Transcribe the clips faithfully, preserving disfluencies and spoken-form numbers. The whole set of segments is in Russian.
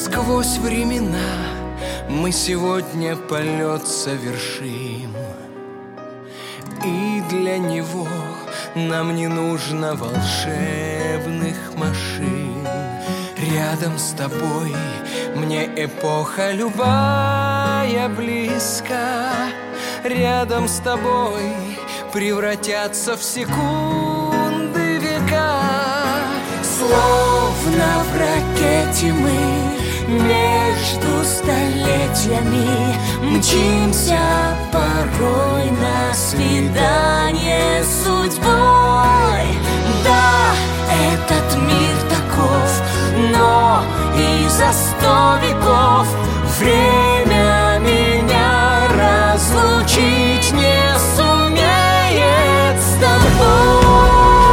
Сквозь времена мы сегодня полет совершим, и для него нам не нужно волшебных машин. Рядом с тобой мне эпоха любая близка. Рядом с тобой превратятся в секунды века. Словно в ракете мы между столетиями мчимся порой на свидание с судьбой. Да, этот мир таков, но и за сто веков время меня разлучить не сумеет с тобой.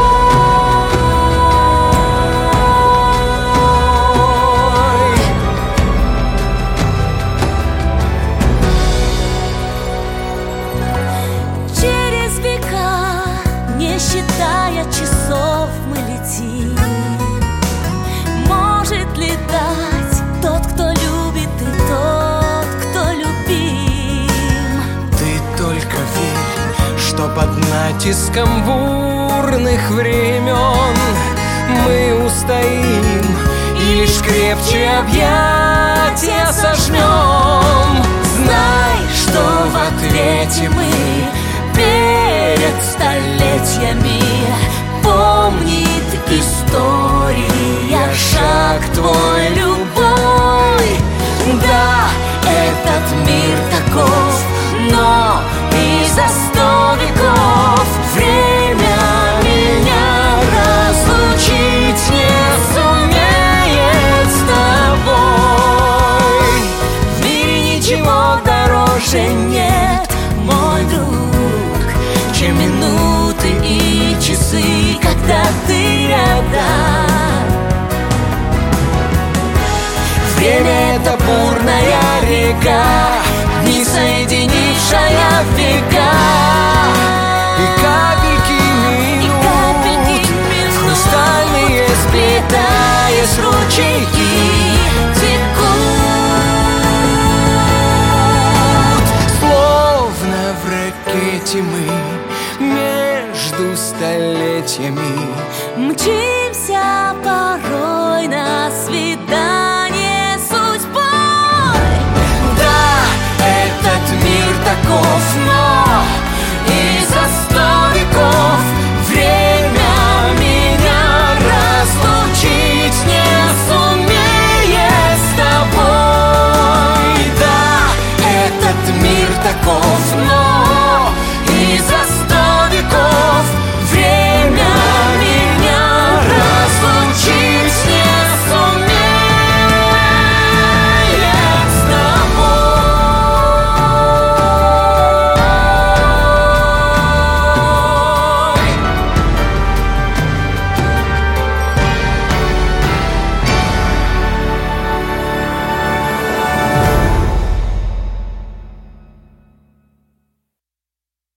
Считая часов, мы летим. Может летать тот, кто любит, и тот, кто любим. Ты только верь, что под натиском бурных времен мы устоим и лишь крепче объятия сожмем. Знай, что в ответе мы перед столетиями помнит история шаг твой любой. Да, этот мир таков, но и за сто веков время меня разлучить не сумеет с тобой. В мире ничего дороже нет, мой друг, чем минуты и часы, когда ты рядом. Время — это бурная река, не соединившая века. И капельки минут, и капельки минут в хрустальные сплетаясь ручейки текут. Словно в ракете мы между столетиями мчимся порой на свидание с судьбой. Да, этот мир таков, но